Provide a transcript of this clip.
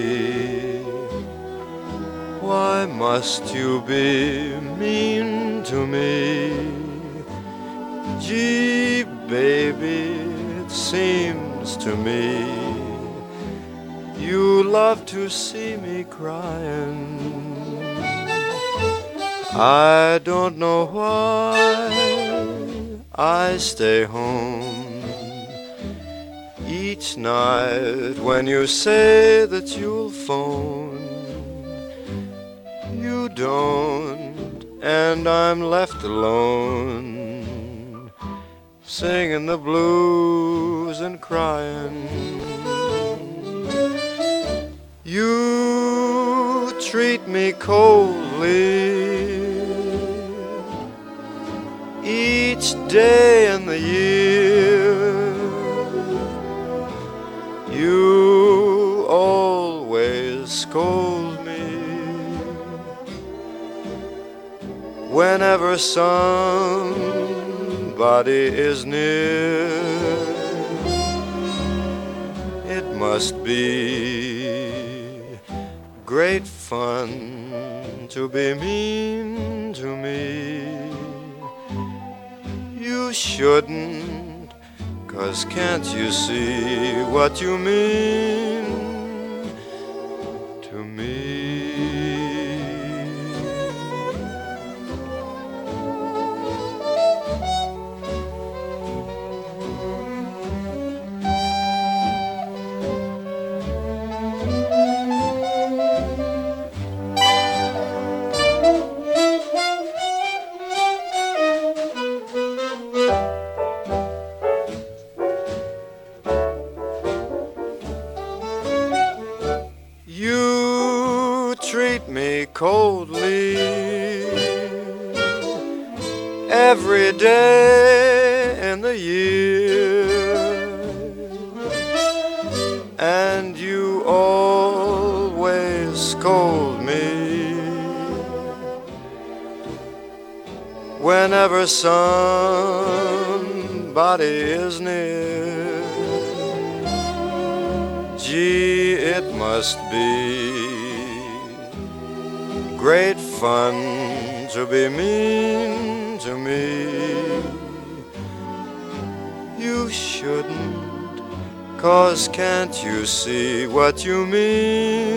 Why must you be mean to me? Gee, baby, it seems to me you love to see me crying. I don't know why I stay home each night when you say that you'll phone. You don't, and I'm left alone, singing the blues and crying. You treat me coldly each day in the year. You always scold me whenever somebody is near. It must be great fun to be mean to me. You shouldn't, 'cause can't you see what you mean to me? You treat me coldly every day in the year, and you always scold me whenever somebody is near. Gee, it must be great fun to be mean to me. You shouldn't, 'cause can't you see what you mean